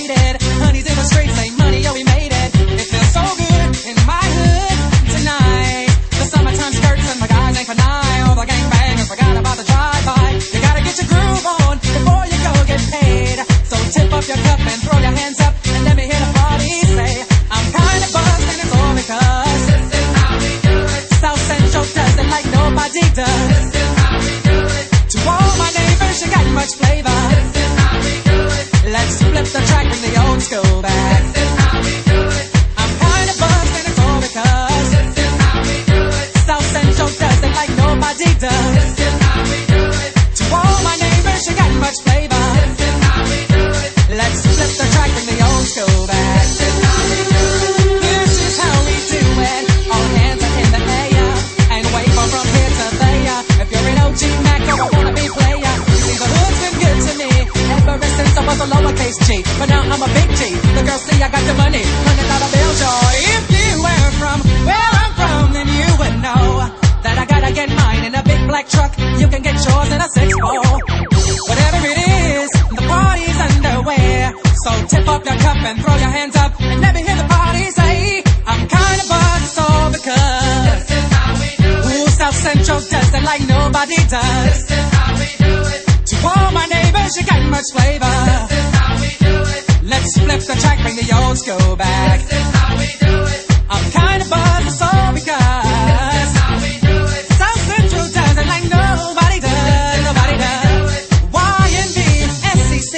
faded. Honey's in the streets, ain't money, yo, we made it. It feels so good in my hood tonight. The summertime skirts and my guys ain't for nine. All the gangbangers forgot about the drive-by. You gotta get your groove on before you go get paid. So tip up your cup and throw your hands up and let me hear the party say, I'm kinda buzzed and it's all because this is how we do it. South Central does it like nobody does. This is how we do it. To all my neighbors, you got much flavor. This is how we do it. Let's flip the track, bring the old school back. This is how we do it. I'm kinda buzzed and it's all because this is how we do it. South Central does it like nobody does. This is how we do it. To all my neighbors, you got much flavor. This is how we do it. Let's flip the track, bring the old school back. This is how we do it. This is how we do it. All hands are in the air and wave from here to there. If you're an OG Mac or a wannabe player, you see the hood's been good to me ever since I was a lowercase G. But now I'm a big G. The girls see I got the money, $100 bills, y'all. If you were from where I'm from, then you would know that I gotta get mine in a big black truck. You can get yours in a 6-4. Whatever it is, the party's underway. So tip up your cup and throw your hands up and let me hear the party say, I'm kinda buzzed all because this is how we do it. Ooh, South Central does it like nobody does. This is how we do it. To all my neighbors, you got much flavor. This is how we do it. Let's flip the track, bring the old school back. This is how we do it. I'm kinda buzzed, it's all because this is how we do it. South Central does it like nobody does. Nobody does. YNB, SEC.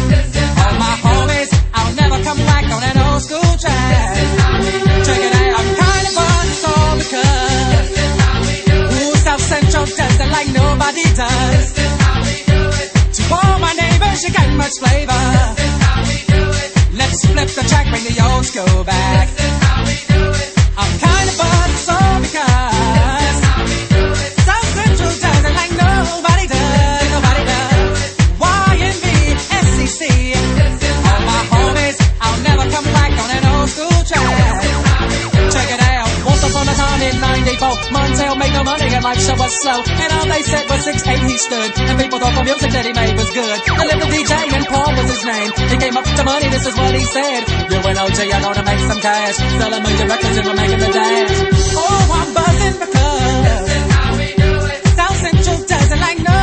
All my homies, I'll never come back on an old school track. Check it out, I'm kinda buzzed, it's all because this is how we do it. Ooh, South Central does it like nobody does. This is how we do it. To all my neighbors, you got much flavor. This is how we do it. Let's flip the track, bring the old school back. This is how we do it. I'm kinda buzzed, it's all because this is how we do it. South Central does it like nobody does. Nobody does. YNB, SEC. All my homies, I'll never come back on an old school track. Check it out. Once upon a time in 94, Montel made no money and life show was slow. And all they said was 6'8" he stood. And people thought the music that he made was good. The little DJ and Paul was his name. He came up to money, this is what he said. You and OG are gonna make some cash. Sell a million records and we're making the dash. Oh, I'm buzzing because this is how we do it. South Central does it like no